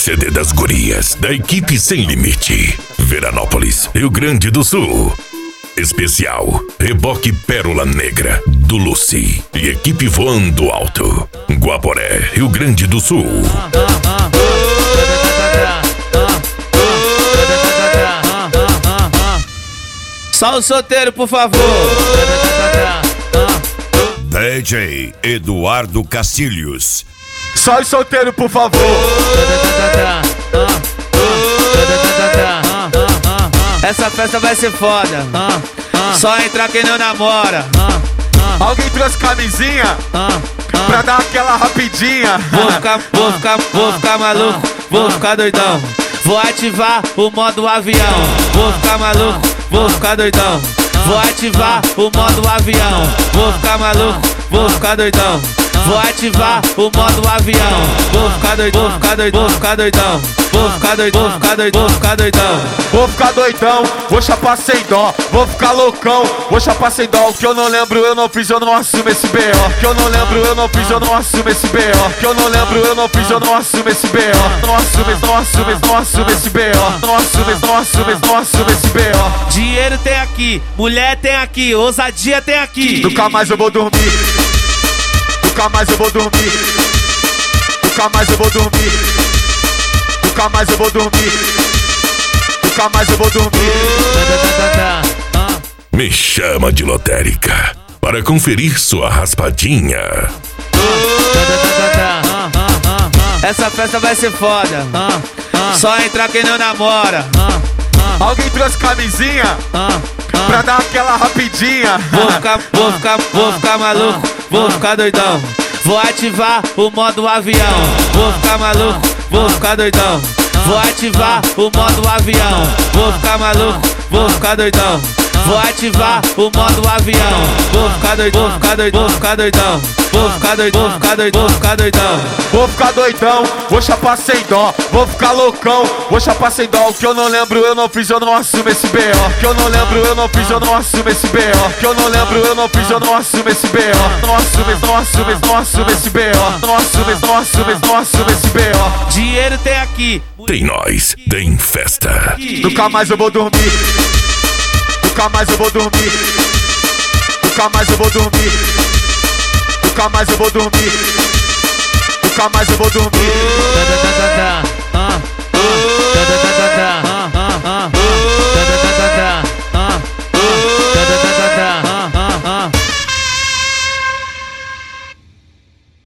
CD das gurias, da equipe Sem Limite. Veranópolis, Rio Grande do Sul. Especial Reboque Pérola Negra, do Lucy. E equipe Voando Alto. Guaporé, Rio Grande do Sul. Só o solteiro, por favor. DJ Eduardo Castilhos. Só os solteiros, por favor. Essa festa vai ser foda. Só entrar quem não namora. Alguém trouxe camisinha pra dar aquela rapidinha. Vou ficar maluco, vou ficar doidão. Vou ativar o modo avião. Vou ficar maluco, vou ficar doidão. Vou ativar o modo avião. Vou ficar maluco, vou ficar doidão. Vou ativar o modo avião. Vou ficar doidão, vou ficar doidão, vou ficar doidão. Vou ficar doidão, vou ficar doidão, vou ficar doidão. Vou ficar doidão, vou chapar sem dó. Vou ficar loucão, vou chapar sem dó. O que eu não lembro, eu não fiz, eu não assumo esse B.O. Que eu não lembro, eu não fiz, eu não assumo esse B.O. Que eu não lembro, eu não fiz, eu não assumo esse B.O. Não assumo, não assumo, não assumo esse B.O. Não assumo, não assumo, não assumo esse B.O. Dinheiro tem aqui, mulher tem aqui, ousadia tem aqui. Nunca mais eu vou dormir. Nunca mais eu vou dormir. Nunca mais eu vou dormir. Nunca mais eu vou dormir. Nunca mais eu vou dormir. Me chama de lotérica para conferir sua raspadinha. Essa festa vai ser foda. Só entrar quem não namora. Alguém trouxe camisinha pra dar aquela rapidinha. Vou ficar maluco, vou ficar doidão. Vou ativar o modo avião. Vou ficar maluco, vou ficar doidão. Vou ativar o modo avião. Vou ficar maluco, vou ficar doidão. Vou ativar o modo avião. Vou ficar doidão, vou ficar doidão, vou ficar doidão. Vou ficar doidão, vou ficar doidão, vou ficar doidão. Vou ficar doidão, vou chapar sem dó. Vou ficar loucão, vou chapar sem dó. O que eu não lembro, eu não fiz, eu não assumo esse B.O. Que eu não lembro, eu não fiz, eu não assumo esse B.O. Que eu não lembro, eu não fiz, eu não assumo esse B.O. Não assumo, não assumo, não assumo esse B.O. Não assumo, não assumo, não assumo esse B.O. Dinheiro tem aqui. Tem nós, tem festa. Nunca mais eu vou dormir. Nunca mais eu vou dormir. Nunca mais eu vou dormir. Nunca mais eu vou dormir. Nunca mais